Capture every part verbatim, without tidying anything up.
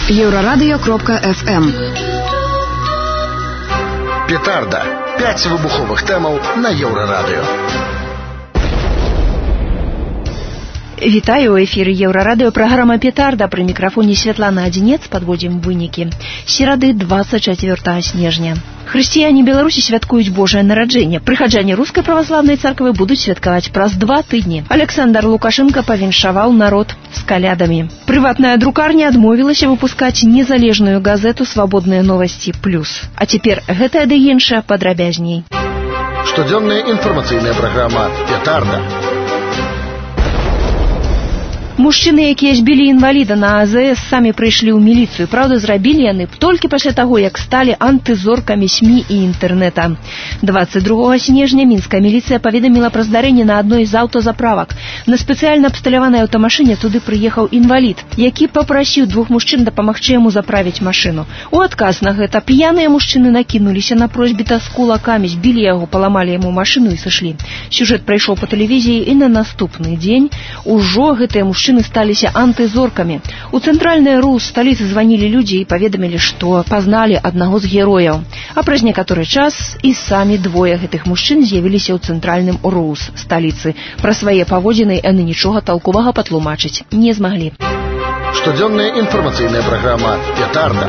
Еврорадио кропка эф эм. Петарда. Пять выбуховых темаў на Еврорадио. Вітаю, у эфіры Еўрарадыё, праграма «Петарда». Пры мікрафоне Святлана Адзінец, падводзім вынікі. Серады двадцать четвёртого снежня. Хрысціяне Беларусі святкуюць Божае нараджэнне. Прыхаджане рускай праваслаўнай царквы будуць святкаваць праз два тыдні. Александр Лукашенко павіншаваў народ з калядамі. Прыватная друкарня адмовілася выпускаць незалежную газету «Свабодныя новасці плюс». А цяпер гэтая ды іншая падрабязней. Штодзённая інфармацыйная праграма «Петарда». Мужчыны, якія збілі інваліда на а зэ эс, самі прыйшлі ў міліцыю. Праўда, зрабілі яны толькі пасля таго, як сталі антызоркамі СМІ і інтэрнэта. двадцать другого снежня мінская міліцыя паведаміла пра здарэнне на адной з аўтазаправак. На спецыяльна абсталяванай аўтамашыне туды прыехаў інвалід, які папрасіў двух мужчын дапамагчы яму заправіць машыну. У адказ на гэта п'яныя мужчыны накінуліся на просьбіта з кулакамі, збілі яго, паламалі яму машыну і сышлі. Сюжэт прайшоў па тэлевізіі, і на наступны дзень ужо гэтыя мужчыны Мужчыны сталіся антызоркамі. У цэнтральнай РУ сталіцы званілі людзі і паведамілі, што пазналі аднаго з герояў. А праз некаторы час і самі двое гэтых мужчын з'явіліся ў цэнтральным РУС сталіцы. Пра свае паводзіны яны нічога талковага патлумачыць не змаглі. Штодзённая інфармацыйная праграма «Петарда».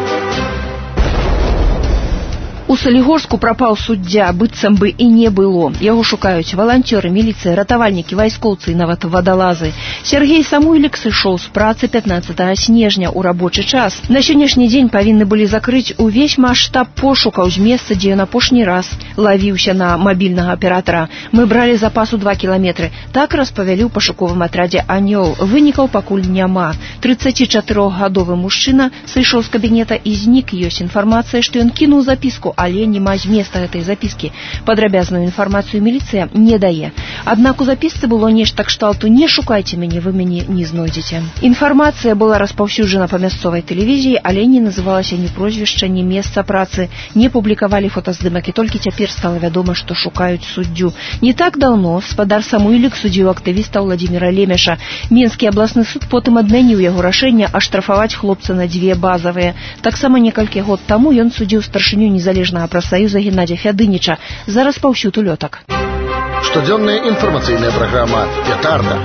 У Салігорску прапаў суддзя, быццам бы і не было. Яго шукаюць валанцёры, міліцыя, ратавальнікі, вайскоўцы і нават вадалазы. Сергей Самуйлік сышоў з працы пятнадцатого снежня ў рабочы час. На сённяшні дзень павінны былі закрыць увесь маштаб пошукаў з месца, дзе ён апошні раз лавіўся на мабільнага аператара. Мы бралі запасу два кіламетры. Так распавялі ў пашуковым атрадзе «Анёл». Вынікаў пакуль няма. трыццацічатырохгадовы мужчына сышоў з кабінета і знік. Ёсць інфармацыя, што ён кінуў запіску, але няма зместа гэтай запіскі. Падрабязную інфармацыю міліцыя не дае. Аднак у запісцы было нешта кшталту «Не шукайце мяне, вы мяне не знойдзеце». Інфармацыя была распаўсюджана па мясцовай тэлевізіі, але не называлася ні прозвішча, ні месца працы, не публікавалі фотаздымак, і толькі цяпер стала вядома, што шукаюць суддзю. Не так даўно спадар Самуйлік судзіў актывіста Владзіміра Лемеша. Мінскі абласны суд потым адмяніў яго рашэнне аштрафаваць хлопца на дзве базавыя. Таксама некалькі год таму ён судзіў старшыню незалежнага прафсаюза Геннадзя Фядыніча за распаўсюд улётак. Штодзённая інфармацыйная праграма «Петарда».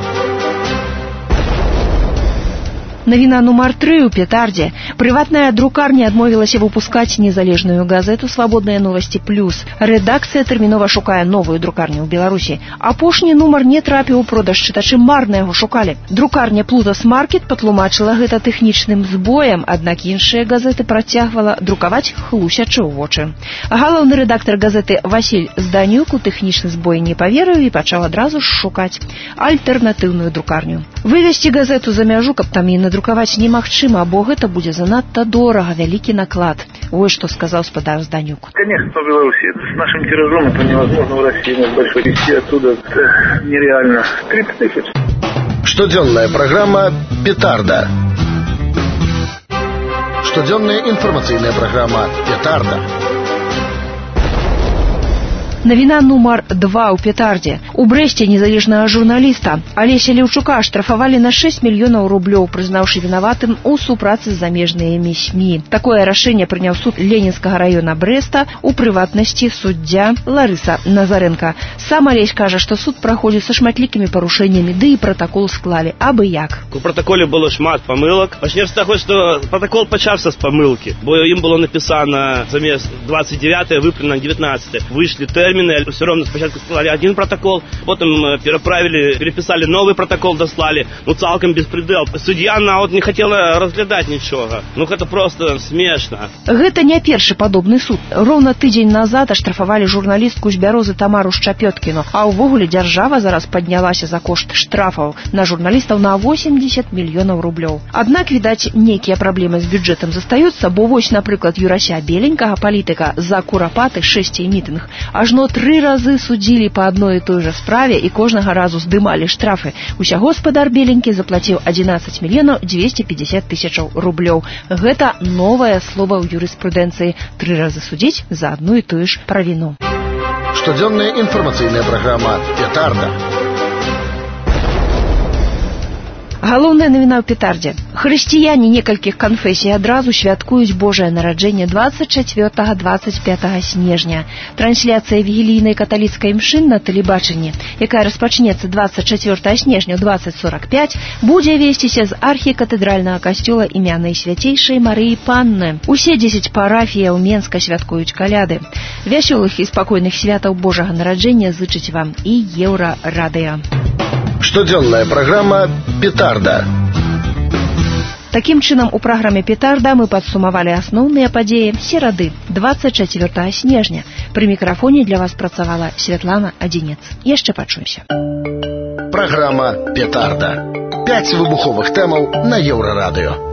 Навіна нумар тры ў Петардзе. Прыватная друкарня адмовілася выпускаць незалежную газету «Свабодныя новасці плюс». Рэдакцыя тэрмінова шукае новую друкарню ў Беларусі. Апошні нумар не трапіў у продаж, чытачы марна яго шукалі. Друкарня «Плутас Маркет» патлумачыла гэта тэхнічным збоем, аднак іншыя газеты працягвала друкаваць, хлусячы ў вочы. Галоўны рэдактар газеты Васіль Зданюк у тэхнічны збой не паверыў і пачаў адразу ж шукаць альтэрнатыўную друкарню. Вывесці газету за мяжу, каб там і надрукаваць немагчыма, бо гэта будзе занадта дорага, вялікі наклад. Вось што сказаў спадар Зданюк. Конечно, в Беларуси с нашим тиражом это невозможно, в России у нас большой вести оттуда, это нереально. тридцать тысяч. Штодзённая праграма «Петарда». Штодзённая інфармацыйная праграма «Петарда». Навіна нумар два ў Петардзе. У Брэсце незалежнага журналіста Алеся Леўчука аштрафавалі на шэсць мільёнаў рублёў, прызнаўшы вінаватым у супрацы з замежнымі СМІ. Такое рашэнне прыняў суд Ленінскага раёна Брэста, у прыватнасці суддзя Ларыса Назаренка. Сам Алесь кажа, што суд праходзіць са шматлікімі парушэннямі, ды і пратакол склалі абы як. У протоколе было шмат памылак. Пачнем з таго, што протокол пачаўся з памылкі, бо ім было напісана замест двадцать девятое выпрана девятнадцатое. Выйшлі тэрміны, все равно спочатку склали один протокол, потом переправили, переписали новый протокол, дослали. Ну, цалком беспредел. Судья нават не хотела разглядаць нічога. Ну, гэта просто смешна. Гэта не першы падобны суд. Роўна тыдзень назад аштрафавалі журналістку з Бярозы Тамару Шчапёткіну, а ўвогуле дзяржава зараз паднялася за кошт штрафаў на журналістаў на восемьдесят мільёнаў рублёў. Аднак, відаць, нейкія праблемы з бюджэтам застаюцца, бо вось, напрыклад, Юрася Беленькага, палітыка, за курапаты, шэсці мітынг, ажно тры разы судзілі па адной і той жа справе і кожнага разу здымалі штрафы. Усяго спадар Беленькі заплаціў адзінаццаць мільёнаў дзвесце пятьдесят тысячаў рублёў. Гэта новае слова ў юрыспрудэнцыі. Тры разы судзіць за адну і тую ж правіну. Штодзённая інфармацыйная праграма «Петарда». Галоўная навіна ў петардзе. Хрысціяне некалькіх канфесій адразу святкуюць Божае нараджэнне двадцать четвёртого - двадцать пятого снежня. Трансляцыя вігілійнай каталіцкай імшы на тэлебачанні, якая распачнецца двадцать четвёртого снежня ў двадцать сорок пять, будзе весціся з архікатэдральнага касцёла імя Найсвяцейшай Марыі Панны. Усе дзесяць парафіяў Менска святкуюць каляды. Вясёлых і спакойных святаў Божага нараджэння зычыць вам і Еўрарадыё. Штодзённая праграма «Петарда». Такім чынам, у праграме «Петарда» мы падсумавалі асноўныя падзеі серады двадцать четвёртого снежня. Пры мікрафоне для вас працавала Святлана Адзінец. Яшчэ пачуемся. Праграма «Петарда». Пяць выбуховых тэмаў на Еўрарадыё.